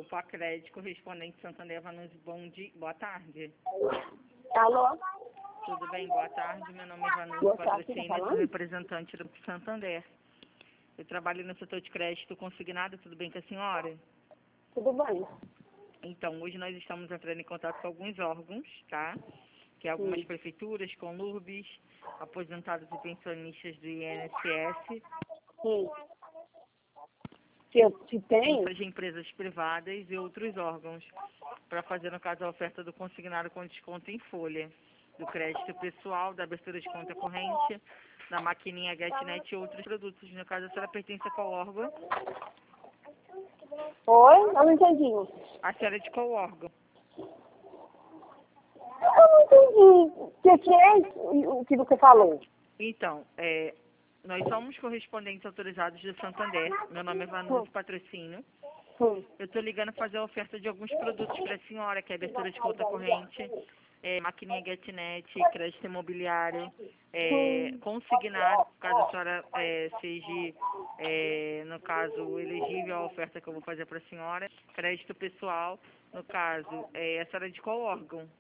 Pacred, correspondente Santander Vanucci, bom dia, boa tarde. Alô? Tudo bem, boa tarde. Meu nome é Vanucci Boa tarde, Patrocínio, tá sou falando? representante do Santander. Eu trabalho no setor de crédito consignado, tudo bem com a senhora? Tudo bem. Então, hoje nós estamos entrando em contato com alguns órgãos, tá? Que é algumas prefeituras, conlurbes, aposentados e pensionistas do INSS, Sim. Se tem? outras empresas privadas e outros órgãos, para fazer, no caso, a oferta do consignado com desconto em folha, do crédito pessoal, da abertura de conta corrente, da maquininha GetNet e outros produtos. No caso, a senhora pertence a qual órgão? Oi? Eu não entendi. A senhora é de qual órgão? Eu não entendi. O que é o que você falou? Então, nós somos correspondentes autorizados do Santander. Meu nome é Vanucci Patrocínio. Sim. Eu estou ligando a fazer a oferta de alguns produtos para a senhora, que é abertura de conta corrente, maquininha GetNet, crédito imobiliário, consignado, caso a senhora seja, no caso, elegível à oferta que eu vou fazer para a senhora, crédito pessoal, no caso, a senhora é de qual órgão?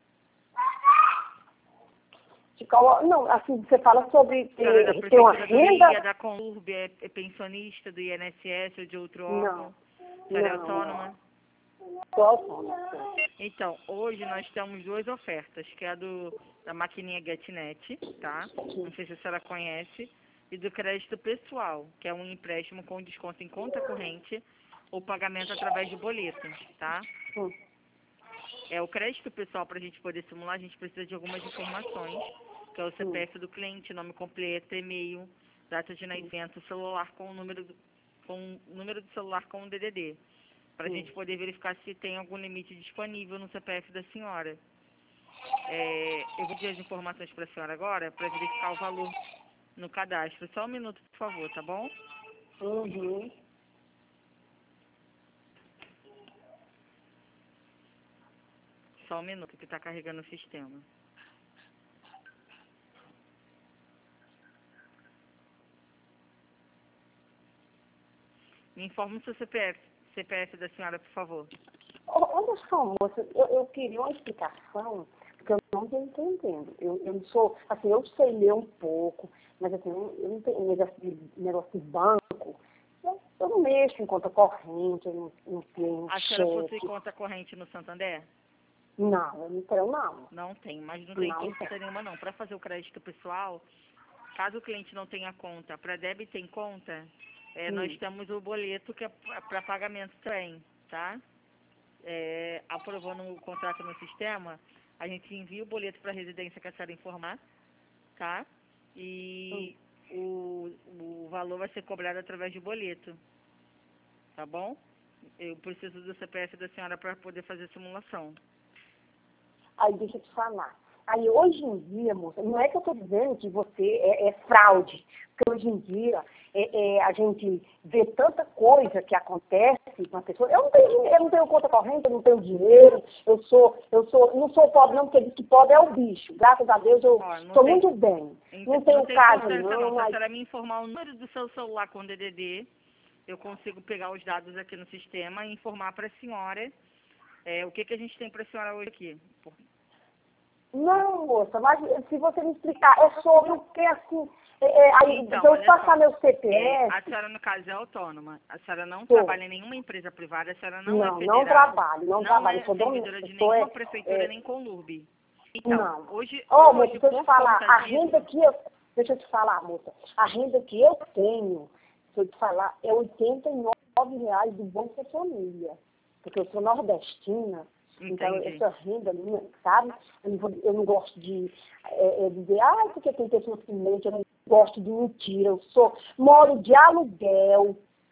Não, assim, você fala sobre A senhora é da ter uma Prefeitura do Rio, é renda? da Conurb, é pensionista do INSS ou de outro órgão? Não. A senhora é Não. autônoma? Sou autônoma. Então, hoje nós temos duas ofertas, que é a da maquininha GetNet, tá? Não sei se a senhora conhece, e do crédito pessoal, que é um empréstimo com desconto em conta corrente ou pagamento através de boleto, tá? Sim. O crédito pessoal, para a gente poder simular, a gente precisa de algumas informações, que é o CPF do cliente, nome completo, e-mail, data de nascimento, celular com o número do celular com o DDD, para a gente poder verificar se tem algum limite disponível no CPF da senhora. Eu vou pedir as informações para a senhora agora, para verificar o valor no cadastro. Só um minuto, por favor, tá bom? Uhum. Só um minuto que está carregando o sistema. Me informe o seu CPF da senhora, por favor. Olha só, moça, eu queria uma explicação, porque eu não estou entendendo. Eu não sou, assim, eu sei ler um pouco, mas assim, eu não tenho negócio de banco. Eu não mexo em conta corrente, eu não tenho A senhora possui cheque. conta corrente no Santander? Não, eu não tenho, não. Não tem, mas não tem Não conta tem. nenhuma não. Para fazer o crédito pessoal, caso o cliente não tenha conta, para débito em conta, nós temos o boleto que é para pagamento também, tá? Aprovando o contrato no sistema, a gente envia o boleto para a residência que a senhora informar, tá? E o valor vai ser cobrado através de boleto, tá bom? Eu preciso do CPF da senhora para poder fazer a simulação. Aí deixa eu te falar. Aí hoje em dia, moça, não é que eu estou dizendo que você é fraude, porque hoje em dia a gente vê tanta coisa que acontece com a pessoa. Eu não tenho conta corrente, eu não tenho dinheiro, não sou pobre não, porque diz que pobre é o bicho. Graças a Deus eu estou muito bem. Não tenho casa não, Se a mas... senhora me informar o número do seu celular com DDD, eu consigo pegar os dados aqui no sistema e informar para a senhora o que a gente tem para a senhora hoje aqui. Não, moça, mas se você me explicar, é sobre o que, assim... aí, Então, se eu olha passar só, meu CPF... a senhora, no caso, é autônoma. A senhora não Sou. trabalha em nenhuma empresa privada, a senhora não é Não federal, não trabalho, é sou servidora de nenhuma prefeitura nem conlurb. Então, não. hoje, Moça, deixa eu te falar, a renda que eu... Deixa eu te falar, moça. A renda que eu tenho, se eu te falar, é R$ 89 do Bolsa Família. Porque eu sou nordestina, então Entendi. essa renda minha, sabe? Eu não gosto de dizer, porque tem pessoas que mentem, eu não gosto de mentira. Moro de aluguel.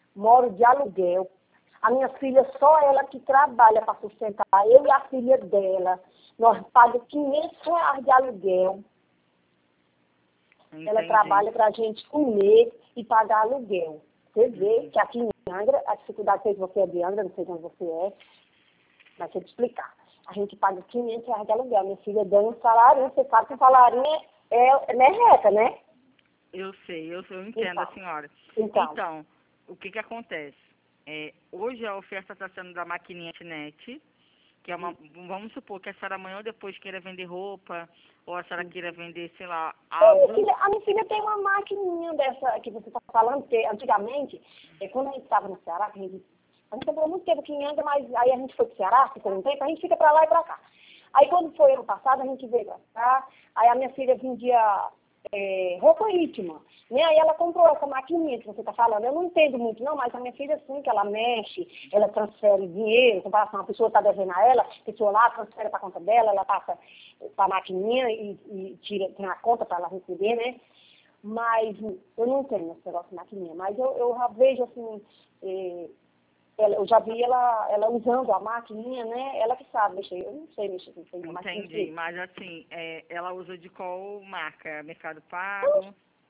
A minha filha, só ela que trabalha para sustentar eu e a filha dela. Nós pagamos R$ 500 de aluguel. Entendi. Ela trabalha para a gente comer e pagar aluguel. Você vê que aqui em Angra, a dificuldade, sei que você é de Angra, não sei onde você é, mas deixa eu te explicar. A gente paga R$ 500 de aluguel. Minha filha ganha um salário, você sabe que o salário é merreca, né? Eu sei, eu entendo a senhora. Então, Então, o que acontece? Hoje a oferta está sendo da maquininha Net, que é uma, vamos supor que a senhora amanhã ou depois queira vender roupa, ou a senhora queira vender, sei lá, algo. A minha filha tem uma maquininha dessa que você está falando, porque antigamente, quando a gente estava no Ceará, a gente trabalhou muito tempo aqui em Angra, mas aí a gente foi para o Ceará, ficou um tempo, a gente fica para lá e para cá. Aí quando foi ano passado, a gente veio para cá, aí a minha filha vendia roupa íntima, né? Aí ela comprou essa maquininha que você está falando. Eu não entendo muito não, mas a minha filha sim, que ela mexe, ela transfere dinheiro, comparação, a pessoa está devendo a ela, a pessoa lá transfere para a conta dela, ela passa para a maquininha e tira, tem a conta para ela receber, né? Mas eu não tenho esse negócio de maquininha, mas eu já vejo assim, eu já vi ela usando a maquininha, né? Ela que sabe mexer, eu não sei mexer com isso. Entendi, mas assim, ela usa de qual marca? Mercado Pago?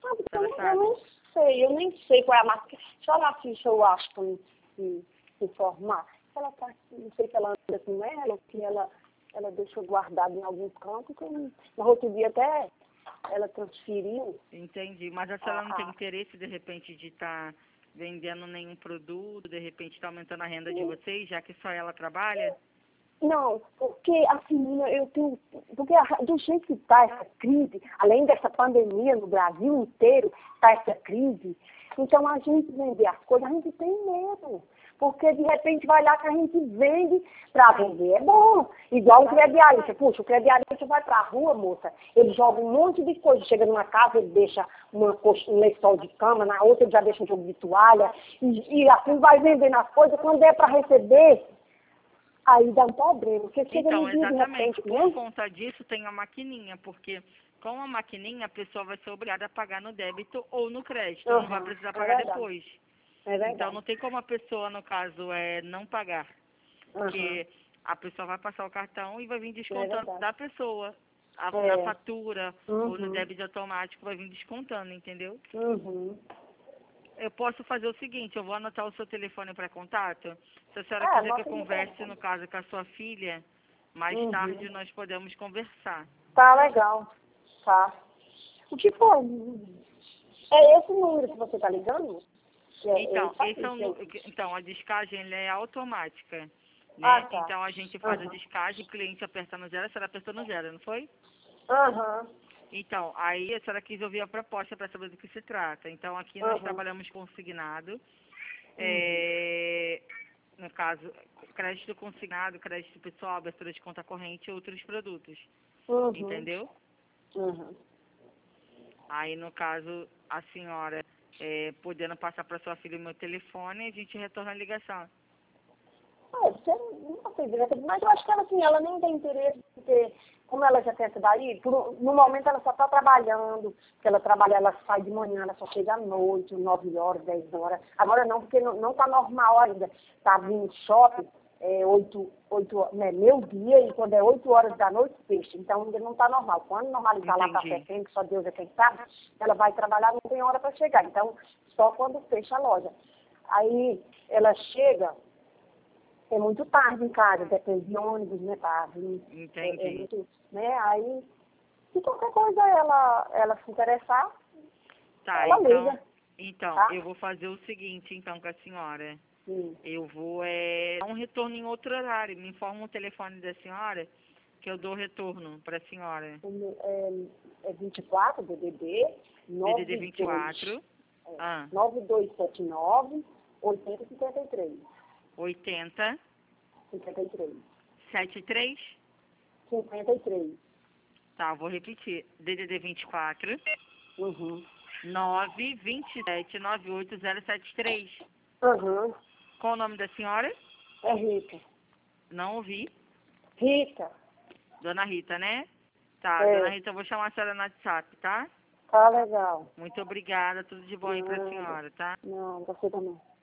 Eu nem sei qual é a marca. Deixa eu lá se eu acho para me informar. Ela tá, não sei se ela anda com ela, ou que ela deixou guardado em algum canto, que no outro dia até ela transferiu. Entendi, mas a senhora não tem interesse, de repente, de estar vendendo nenhum produto, de repente está aumentando a renda de vocês, já que só ela trabalha? Não, porque assim, eu tenho. Porque do jeito que está essa crise, além dessa pandemia no Brasil inteiro, está essa crise, então a gente vender as coisas, a gente tem medo. Porque de repente vai lá que a gente vende para vender. É bom. Igual o crediarista. Puxa, o crediarista vai para a rua, moça, ele joga um monte de coisa. Chega numa casa, ele deixa um lençol de cama, na outra ele já deixa um jogo de toalha. E assim vai vendendo as coisas. Quando é para receber, aí dá um problema. Porque chega Então, no dia, exatamente. De repente, por conta disso, tem a maquininha, porque com a maquininha a pessoa vai ser obrigada a pagar no débito ou no crédito. Não vai precisar pagar depois. Então, não tem como a pessoa, no caso, não pagar. Porque a pessoa vai passar o cartão e vai vir descontando da pessoa. Na fatura ou no débito automático vai vir descontando, entendeu? Eu posso fazer o seguinte, eu vou anotar o seu telefone para contato. Se a senhora quiser que eu converse, no caso, com a sua filha, mais tarde nós podemos conversar. Tá legal. Tá. O que foi? É esse número que você tá ligando? Então, a descagem ela é automática, né? Então, a gente faz a descagem, o cliente aperta no zero, a senhora apertou no zero, não foi? Então, aí a senhora quis ouvir a proposta para saber do que se trata. Então, aqui nós trabalhamos consignado, no caso, crédito consignado, crédito pessoal, abertura de conta corrente e outros produtos. Entendeu? Aí, no caso, a senhora podendo passar para sua filha o meu telefone, a gente retorna a ligação. Você não sei direito, mas eu acho que ela, assim, ela nem tem interesse, porque como ela já tem essa daí, no momento ela só está trabalhando, porque ela trabalha, ela sai de manhã, ela só chega à noite, 9 horas, 10 horas. Agora não, porque não está normal ainda. Está vindo shopping, 8 meio-dia, e quando é 8 horas da noite, fecha. Então ainda não está normal. Quando normalizar lá para setembro, que só Deus é quem sabe, ela vai trabalhar, não tem hora para chegar. Então, só quando fecha a loja. Aí ela chega, é muito tarde em casa, depende de ônibus, né, tarde. Entendi. Muito, né, aí, se qualquer coisa ela se interessar, ela liga. Então, eu vou fazer o seguinte, então, com a senhora. Eu vou dar um retorno em outro horário. Me informa o telefone da senhora, que eu dou retorno para a senhora. É 24, DDD, 22, 24. 9279 8053. 80. 53. 73? 53. Tá, vou repetir. DDD 24. 927 98073. Qual o nome da senhora? É Rita. Não ouvi. Rita. Dona Rita, né? Tá, Dona Rita, eu vou chamar a senhora no WhatsApp, tá? Tá legal. Muito obrigada, tudo de bom aí pra senhora, tá? Não, você também.